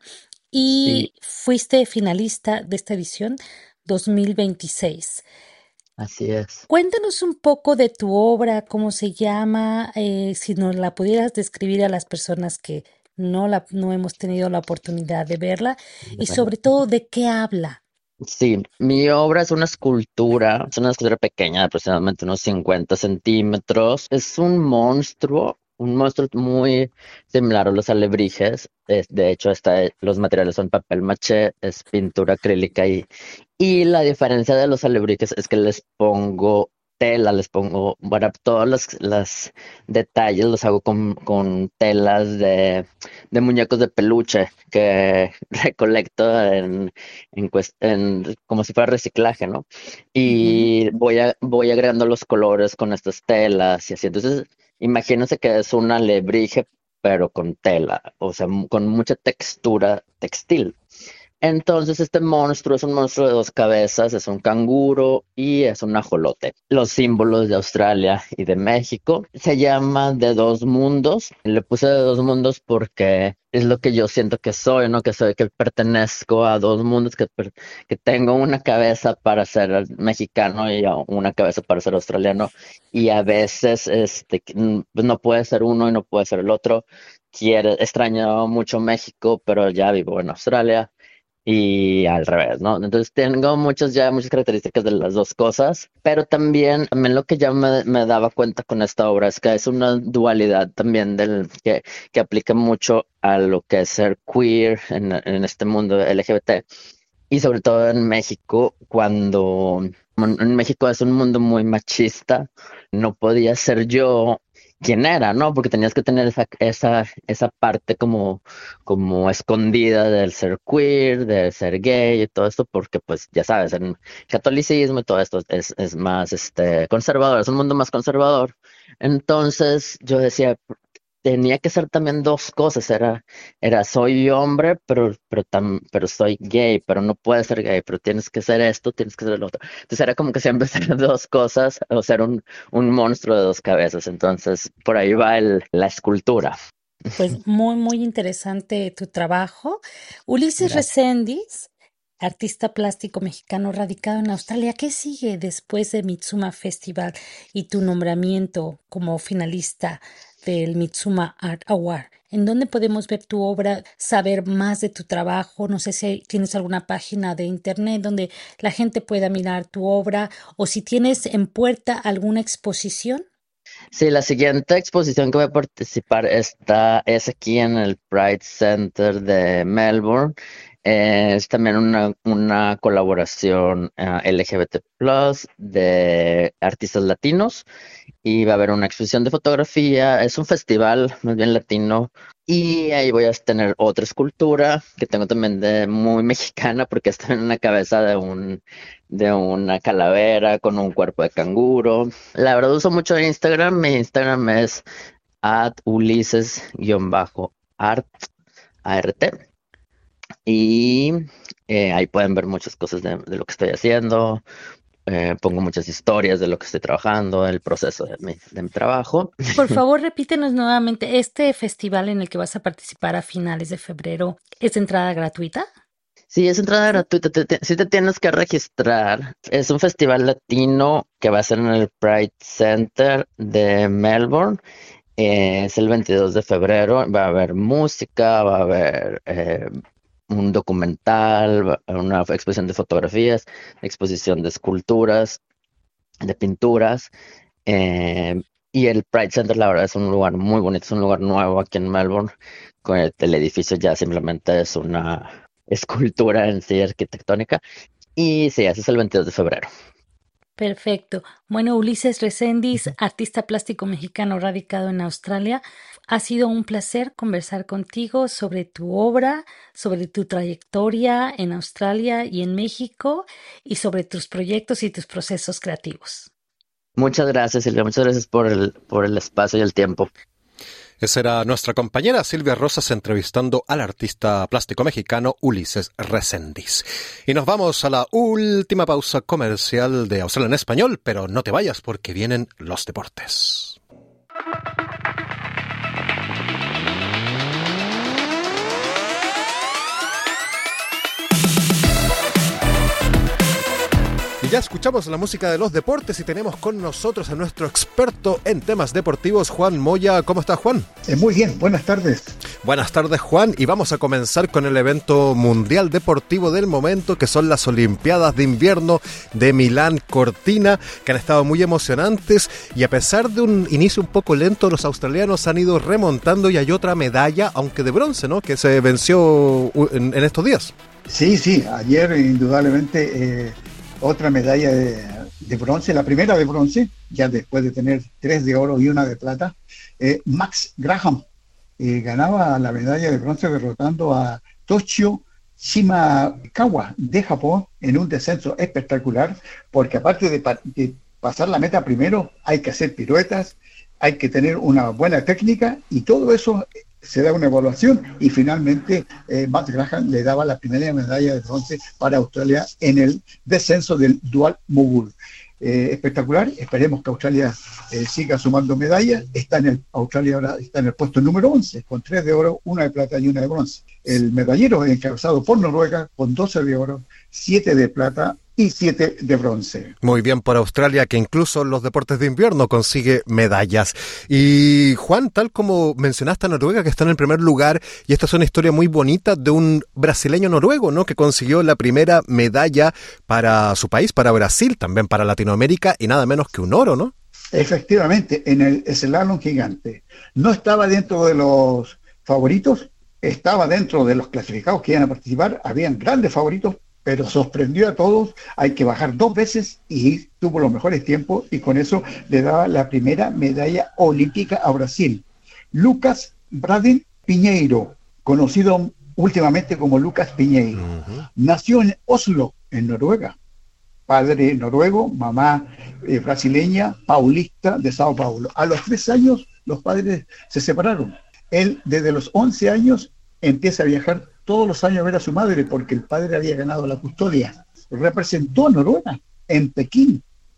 Speaker 1: sí,
Speaker 21: y fuiste finalista de esta edición dos mil veintiséis.
Speaker 1: así es.
Speaker 21: Cuéntanos un poco de tu obra, cómo se llama, eh, si nos la pudieras describir a las personas que no la, no hemos tenido la oportunidad de verla y sobre todo de qué habla.
Speaker 1: Sí, mi obra es una escultura, es una escultura pequeña, de aproximadamente unos cincuenta centímetros. Es un monstruo, un monstruo muy similar a los alebrijes. Es- de hecho, está, los materiales son papel maché, es pintura acrílica y, y la diferencia de los alebrijes es que les pongo tela, les pongo, bueno, todos los, los detalles los hago con, con telas de, de muñecos de peluche que recolecto en en, cuest- en- como si fuera reciclaje, ¿no?
Speaker 21: Ujú.
Speaker 1: Y voy, a, voy agregando los colores con estas telas y así. Entonces, imagínense que es un alebrije, pero con tela, o sea, mu- con mucha textura textil. Entonces, este monstruo es un monstruo de dos cabezas, es un canguro y es un ajolote. Los símbolos de Australia y de México se llama de dos mundos. Le puse de dos mundos porque es lo que yo siento que soy, ¿no? Que soy, que pertenezco a dos mundos, que, per- que tengo una cabeza para ser mexicano y a- una cabeza para ser australiano. Y a veces, este, que, mm, pues no puede ser uno y no puede ser el otro. Quiere, extraño mucho México, pero ya vivo en Australia y al revés, ¿no? Entonces tengo muchas ya muchas características de las dos cosas, pero también, también lo que ya me, me daba cuenta con esta obra es que es una dualidad también del que, que aplica mucho a lo que es ser queer en, en este mundo L G B T y sobre todo en México, cuando en en México es un mundo muy machista, no podía ser yo quien era, ¿no? Porque tenías que tener esa, esa, esa parte como, como escondida del ser queer, del ser gay y todo esto, porque pues ya sabes, en catolicismo y todo esto es, es más este conservador, es un mundo más conservador. Entonces yo decía, tenía que ser también dos cosas, era, era soy hombre, pero, pero, tam- pero soy gay, pero no puedes ser gay, pero tienes que ser esto, tienes que ser lo otro. Entonces era como que siempre ser dos cosas, o ser un, un monstruo de dos cabezas. Entonces por ahí va el, la escultura.
Speaker 21: Pues muy, muy interesante tu trabajo. Ulises
Speaker 1: Gracias.
Speaker 21: Reséndiz, artista plástico mexicano radicado en Australia, ¿qué sigue después de Mitsuma Festival y tu nombramiento como finalista del Mitsuma Art Award? ¿En dónde podemos ver tu obra, saber más de tu trabajo? No sé si tienes alguna página de internet donde la gente pueda mirar tu obra o si tienes en puerta alguna exposición.
Speaker 1: Sí, la siguiente exposición que voy a participar está, es aquí en el Pride Center de Melbourne. Eh, es también una, una colaboración eh, L G B T plus de artistas latinos y va a haber una exposición de fotografía. Es un festival más bien latino y ahí voy a tener otra escultura que tengo también de muy mexicana porque está en una cabeza de un de una calavera con un cuerpo de canguro. La verdad uso mucho Instagram. Mi Instagram es at ulises-art, A R T. Y eh, ahí pueden ver muchas cosas de, de lo que estoy haciendo. Eh, pongo muchas historias de lo que estoy trabajando, el proceso de mi, de mi trabajo.
Speaker 21: Por favor, repítenos nuevamente, ¿este festival en el que vas a participar a finales de febrero es de entrada gratuita?
Speaker 1: Sí, es entrada gratuita. Te, te, sí te tienes que registrar. Es un festival latino que va a ser en el Pride Center de Melbourne. Eh, es el veintidós de febrero. Va a haber música, va a haber eh, un documental, una exposición de fotografías, exposición de esculturas, de pinturas. Eh, y el Pride Center, la verdad, es un lugar muy bonito. Es un lugar nuevo aquí en Melbourne. Con el, el edificio ya simplemente es una escultura en sí arquitectónica. Y sí, ese es el veintidós de febrero.
Speaker 21: Perfecto. Bueno, Ulises Reséndiz, artista plástico mexicano radicado en Australia, ha sido un placer conversar contigo sobre tu obra, sobre tu trayectoria en Australia y en México y sobre tus proyectos y tus procesos creativos.
Speaker 1: Muchas gracias, Silvia. Muchas gracias por el, por el espacio y el tiempo.
Speaker 4: Esa era nuestra compañera Silvia Rosas entrevistando al artista plástico mexicano Ulises Reséndiz. Y nos vamos a la última pausa comercial de Australia en Español, pero no te vayas porque vienen los deportes. Y ya escuchamos la música de los deportes y tenemos con nosotros a nuestro experto en temas deportivos, Juan Moya. ¿Cómo estás, Juan?
Speaker 2: Eh, muy bien, buenas tardes.
Speaker 4: Buenas tardes, Juan. Y vamos a comenzar con el evento mundial deportivo del momento, que son las Olimpiadas de Invierno de Milán Cortina, que han estado muy emocionantes. Y a pesar de un inicio un poco lento, los australianos han ido remontando y hay otra medalla, aunque de bronce, ¿no?, que se venció en, en estos días.
Speaker 2: Sí, sí, ayer indudablemente... Eh... otra medalla de, de bronce, la primera de bronce, ya después de tener tres de oro y una de plata. eh, Max Graham eh, ganaba la medalla de bronce derrotando a Toshio Shimakawa de Japón en un descenso espectacular, porque aparte de, pa- de pasar la meta primero, hay que hacer piruetas, hay que tener una buena técnica y todo eso se da una evaluación y finalmente eh, Max Graham le daba la primera medalla de bronce para Australia en el descenso del dual mogul. Eh, espectacular, esperemos que Australia eh, siga sumando medallas. Está en el, Australia ahora está en el puesto número once, con tres de oro, una de plata y una de bronce. El medallero es encabezado por Noruega, con doce de oro, siete de plata y siete de bronce.
Speaker 4: Muy bien por Australia, que incluso en los deportes de invierno consigue medallas. Y Juan, tal como mencionaste a Noruega, que está en el primer lugar, y esta es una historia muy bonita de un brasileño noruego, ¿no?, que consiguió la primera medalla para su país, para Brasil, también para Latinoamérica, y nada menos que un oro, ¿no?
Speaker 2: Efectivamente, en el slalom gigante. No estaba dentro de los favoritos, estaba dentro de los clasificados que iban a participar, habían grandes favoritos, pero sorprendió a todos. Hay que bajar dos veces y tuvo los mejores tiempos y con eso le daba la primera medalla olímpica a Brasil. Lucas Braden Piñeiro, conocido últimamente como Lucas Piñeiro, uh-huh. nació en Oslo, en Noruega. padre noruego, mamá eh, brasileña, paulista de Sao Paulo. A los tres años los padres se separaron. Él desde los once años empieza a viajar todos los años a ver a su madre porque el padre había ganado la custodia. Representó a Noruega en Pekín.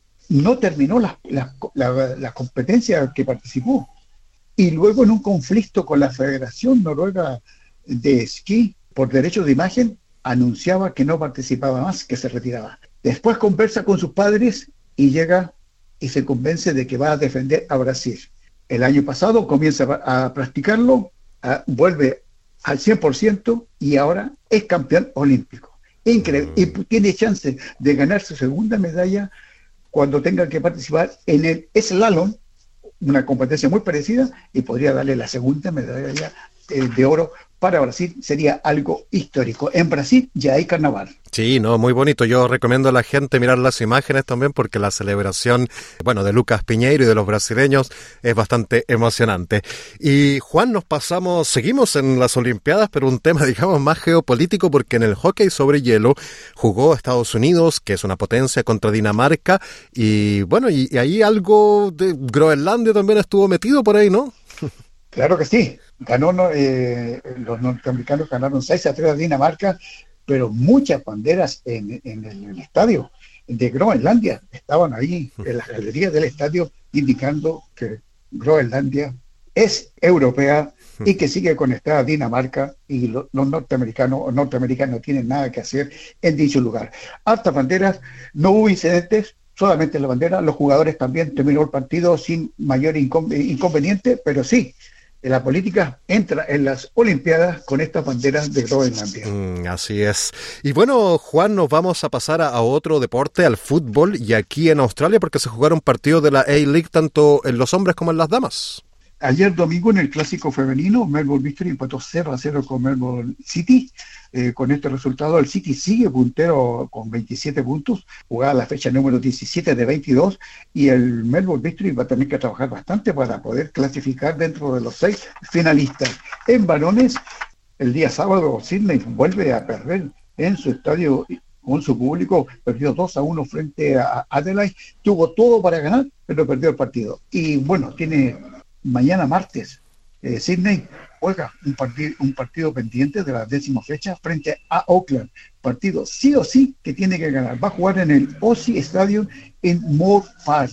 Speaker 2: No terminó la, la, la, la competencia que participó. Y luego en un conflicto con la Federación Noruega de Esquí por derechos de imagen, anunciaba que no participaba más, que se retiraba. Después conversa con sus padres y llega y se convence de que va a defender a Brasil. El año pasado comienza a practicarlo, a, vuelve al cien por ciento y ahora es campeón olímpico. Increíble. Y tiene chance de ganar su segunda medalla cuando tenga que participar en el slalom, una competencia muy parecida, y podría darle la segunda medalla de, de oro para Brasil. Sería algo histórico. En Brasil ya hay carnaval.
Speaker 4: Sí, no, muy bonito. Yo recomiendo a la gente mirar las imágenes también porque la celebración, bueno, de Lucas Piñeiro y de los brasileños es bastante emocionante. Y Juan, nos pasamos, seguimos en las Olimpiadas, pero un tema, digamos, más geopolítico, porque en el hockey sobre hielo jugó Estados Unidos, que es una potencia, contra Dinamarca, y bueno, y, y ahí algo de Groenlandia también estuvo metido por ahí, ¿no?
Speaker 2: Claro que sí. Ganó, eh, los norteamericanos ganaron seis a tres a Dinamarca, pero muchas banderas en, en, el, en el estadio de Groenlandia estaban ahí en las galerías del estadio indicando que Groenlandia es europea y que sigue conectada a Dinamarca, y lo, los norteamericanos o norteamericanos no tienen nada que hacer en dicho lugar. Hartas banderas, no hubo incidentes, solamente la bandera. Los jugadores también terminó el partido sin mayor inconveniente, pero sí, la política entra en las Olimpiadas con estas banderas de Groenlandia.
Speaker 4: Mm, así es. Y bueno, Juan, nos vamos a pasar a, a otro deporte, al fútbol, y aquí en Australia, porque se jugaron partidos de la A-League tanto en los hombres como en las damas.
Speaker 2: Ayer domingo en el clásico femenino, Melbourne Victory empató cero a cero con Melbourne City. Eh, con este resultado, el City sigue puntero con veintisiete puntos, jugada la fecha número diecisiete de veintidós, y el Melbourne Victory va a tener que trabajar bastante para poder clasificar dentro de los seis finalistas. En varones, el día sábado, Sydney vuelve a perder en su estadio con su público, perdió dos a uno frente a Adelaide, tuvo todo para ganar, pero perdió el partido. Y bueno, tiene mañana martes, eh, Sydney juega un partido, un partido pendiente de la décima fecha frente a Auckland. Partido sí o sí que tiene que ganar. Va a jugar en el Aussie Stadium en Moore Park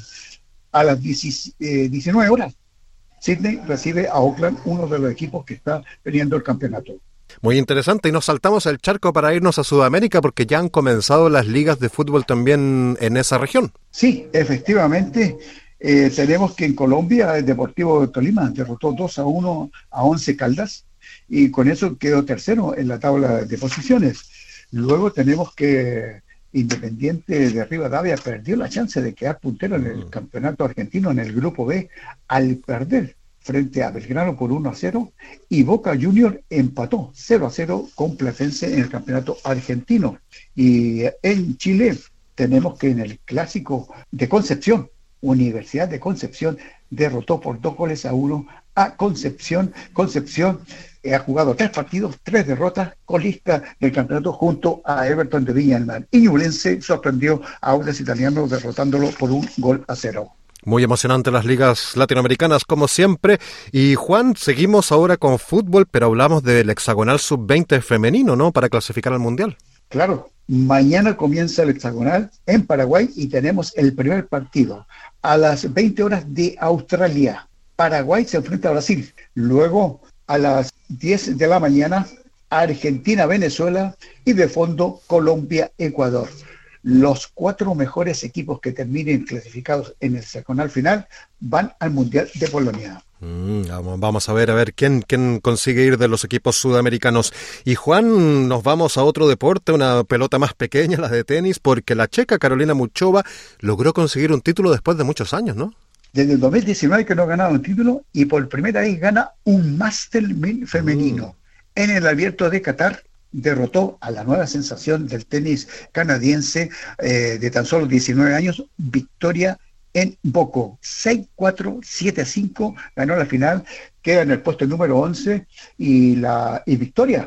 Speaker 2: a las diecinueve horas. Sydney recibe a Auckland, uno de los equipos que está teniendo el campeonato.
Speaker 4: Muy interesante, y nos saltamos el charco para irnos a Sudamérica porque ya han comenzado las ligas de fútbol también en esa región.
Speaker 2: Sí, efectivamente. Eh, tenemos que en Colombia el Deportivo Tolima derrotó dos a uno a Once Caldas y con eso quedó tercero en la tabla de posiciones. Luego tenemos que Independiente de Rivadavia perdió la chance de quedar puntero en el campeonato argentino en el grupo B al perder frente a Belgrano por uno a cero, y Boca Junior empató cero a cero con Platense en el campeonato argentino. Y en Chile tenemos que en el clásico de Concepción, Universidad de Concepción derrotó por dos goles a uno a Concepción. Concepción eh, ha jugado tres partidos, tres derrotas, colista del campeonato junto a Everton de Viña del Mar. Y Ñublense sorprendió a Audax Italiano derrotándolo por un gol a cero.
Speaker 4: Muy emocionante las ligas latinoamericanas como siempre. Y Juan, seguimos ahora con fútbol, pero hablamos del hexagonal sub veinte femenino, ¿no? Para clasificar al Mundial.
Speaker 2: Claro, mañana comienza el hexagonal en Paraguay y tenemos el primer partido a las veinte horas de Australia. Paraguay se enfrenta a Brasil. Luego a las diez de la mañana Argentina-Venezuela y de fondo Colombia-Ecuador. Los cuatro mejores equipos que terminen clasificados en el hexagonal final van al Mundial de Polonia.
Speaker 4: Mm, vamos a ver, a ver quién, quién consigue ir de los equipos sudamericanos. Y Juan, nos vamos a otro deporte, una pelota más pequeña, la de tenis, porque la checa Carolina Muchova logró conseguir un título después de muchos años, ¿no?
Speaker 2: Desde el dos mil diecinueve que no ha ganado un título y por primera vez gana un Master femenino. Mm. En el Abierto de Qatar derrotó a la nueva sensación del tenis canadiense eh, de tan solo diecinueve años, Victoria en Boko, seis cuatro, siete cinco, ganó la final, queda en el puesto número once, y la y Victoria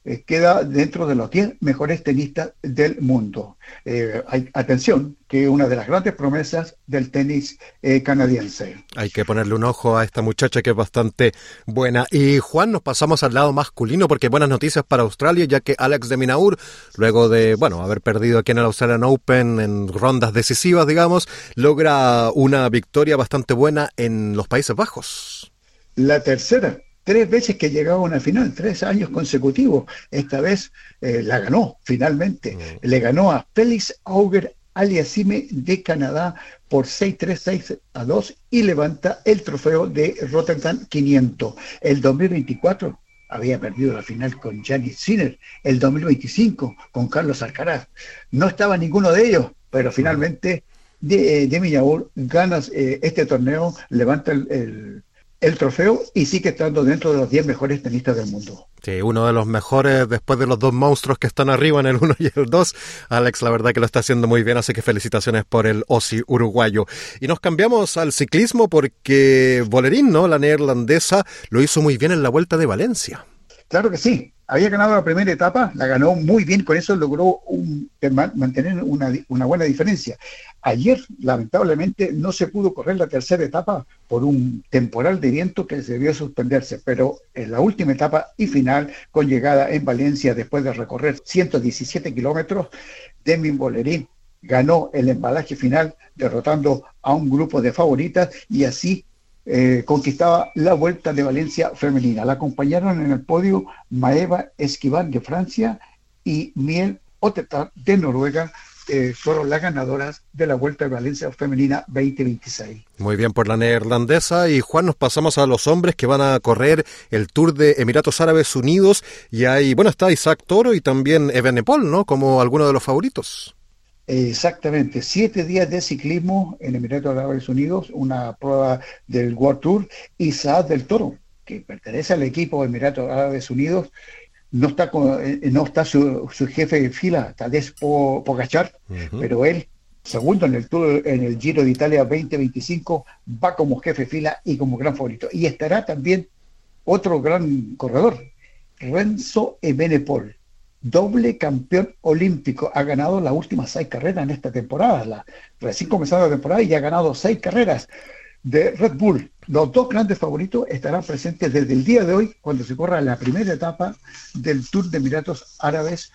Speaker 2: eh, queda dentro de los diez mejores tenistas del mundo. Eh, hay, atención, que es una de las grandes promesas del tenis eh, canadiense.
Speaker 4: Hay que ponerle un ojo a esta muchacha que es bastante buena. Y Juan, nos pasamos al lado masculino porque buenas noticias para Australia, ya que Alex de Minaur, luego de bueno haber perdido aquí en el Australian Open en rondas decisivas, digamos, logra una victoria bastante buena en los Países Bajos. La tercera. Tres veces que llegaba a una final, tres años consecutivos. Esta vez eh, la ganó, finalmente. Mm. Le ganó a Félix Auger-Aliassime de Canadá por seis tres, seis a dos y levanta el trofeo de Rotterdam quinientos. El dos mil veinticuatro había perdido la final con Jannik Sinner. El dos mil veinticinco con Carlos Alcaraz. No estaba ninguno de ellos, pero finalmente de, de Minaur gana eh, este torneo, levanta el... el el trofeo y sigue estando dentro de los diez mejores tenistas del mundo. Sí, uno de los mejores después de los dos monstruos que están arriba en el uno y el dos. Alex, la verdad que lo está haciendo muy bien, así que felicitaciones por el Aussie uruguayo. Y nos cambiamos al ciclismo porque Vollering, ¿no? La neerlandesa, lo hizo muy bien en la Vuelta de Valencia. Claro que sí. Había ganado la primera etapa, la ganó muy bien, con eso logró un, mantener una, una buena diferencia. Ayer, lamentablemente, no se pudo correr la tercera etapa por un temporal de viento que debió suspenderse, pero en la última etapa y final, con llegada en Valencia después de recorrer ciento diecisiete kilómetros, Demi Vollering ganó el embalaje final, derrotando a un grupo de favoritas y así Eh, conquistaba la Vuelta de Valencia femenina. La acompañaron en el podio Maeva Esquivan de Francia y Miel Ottestad de Noruega. Eh, fueron las ganadoras de la Vuelta de Valencia femenina veinte veintiséis. Muy bien por la neerlandesa. Y Juan, nos pasamos a los hombres que van a correr el Tour de Emiratos Árabes Unidos y hay, bueno, está Isaac Toro y también Evenepoel, ¿no? Como algunos de los favoritos. Exactamente, siete días de ciclismo en Emiratos Árabes Unidos, una prueba del World Tour. Y Saad del Toro, que pertenece al equipo de Emiratos Árabes Unidos, no está con, no está su, su jefe de fila, Tadej Pogačar, uh-huh. pero él, segundo en el Tour, en el Giro de Italia veinte veinticinco, va como jefe de fila y como gran favorito. Y estará también otro gran corredor, Renzo Evenepoel, doble campeón olímpico, ha ganado las últimas seis carreras en esta temporada, la recién comenzada la temporada, y ha ganado seis carreras de Red Bull. Los dos grandes favoritos estarán presentes desde el día de hoy, cuando se corra la primera etapa del Tour de Emiratos Árabes,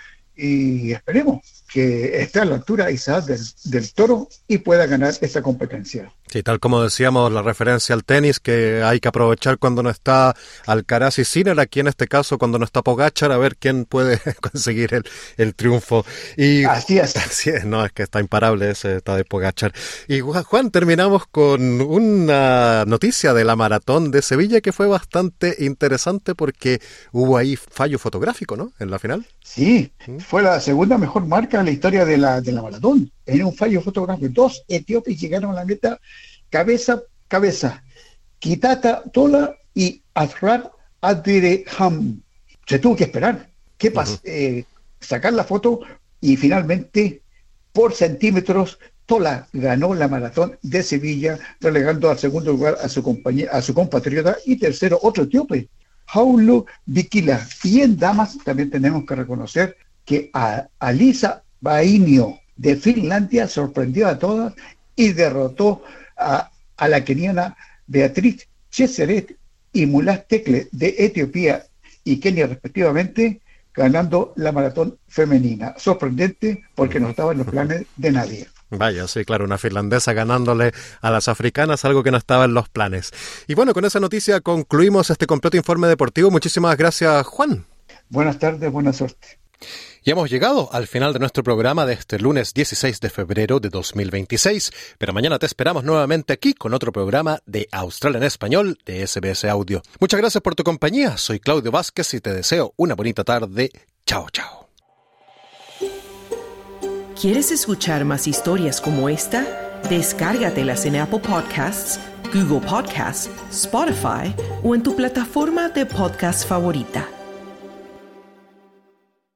Speaker 4: y esperemos que esté a la altura Isaac del, del Toro y pueda ganar esta competencia. Sí, tal como decíamos, la referencia al tenis, que hay que aprovechar cuando no está Alcaraz y Sinner, aquí en este caso cuando no está Pogačar, a ver quién puede conseguir el, el triunfo. Y, así es. Así es, no, es que está imparable ese está de Pogačar. Y Juan, terminamos con una noticia de la maratón de Sevilla que fue bastante interesante porque hubo ahí fallo fotográfico, ¿no? En la final. Sí, ¿Mm? Fue la segunda mejor marca en la historia de la, de la maratón. En un fallo fotográfico, dos etíopes llegaron a la meta cabeza a cabeza, Kitata Tola y Azrar Abdireham. Se tuvo que esperar, ¿qué pasa? Uh-huh. Eh, sacar la foto y finalmente, por centímetros, Tola ganó la maratón de Sevilla, relegando al segundo lugar a su compañía, a su compatriota, y tercero otro etíope, Haulu Bikila. Y en damas también tenemos que reconocer que a Alisa Bainio de Finlandia sorprendió a todas y derrotó a, a la keniana Beatriz Cheseret y Mulat Tekle de Etiopía y Kenia respectivamente, ganando la maratón femenina. Sorprendente porque no estaba en los planes de nadie. Vaya, sí, claro, una finlandesa ganándole a las africanas, algo que no estaba en los planes. Y bueno, con esa noticia concluimos este completo informe deportivo. Muchísimas gracias, Juan. Buenas tardes, buena suerte. Y hemos llegado al final de nuestro programa de este lunes dieciséis de febrero de dos mil veintiséis, pero mañana te esperamos nuevamente aquí con otro programa de Australia en Español de S B S Audio. Muchas gracias por tu compañía, soy Claudio Vázquez y te deseo una bonita tarde. Chao, chao.
Speaker 3: ¿Quieres escuchar más historias como esta? Descárgatelas en Apple Podcasts, Google Podcasts, Spotify o en tu plataforma de podcast favorita.